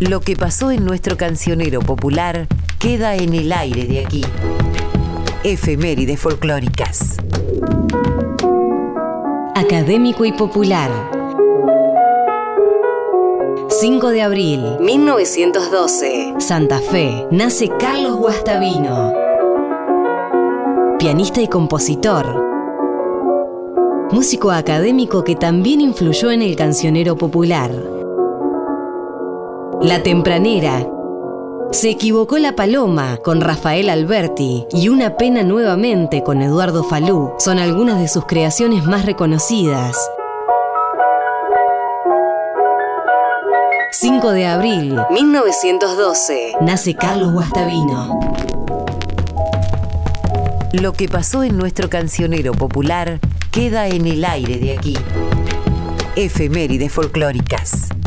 Lo que pasó en nuestro cancionero popular queda en el aire de aquí. Efemérides folclóricas. Académico y popular. 5 de abril, 1912. Santa Fe. Nace Carlos Guastavino. Pianista y compositor. Músico académico que también influyó en el cancionero popular. La Tempranera. Se equivocó la paloma con Rafael Alberti y Una pena nuevamente con Eduardo Falú son algunas de sus creaciones más reconocidas. 5 de abril, 1912. Nace Carlos Guastavino. Lo que pasó en nuestro cancionero popular queda en el aire de aquí. Efemérides folclóricas.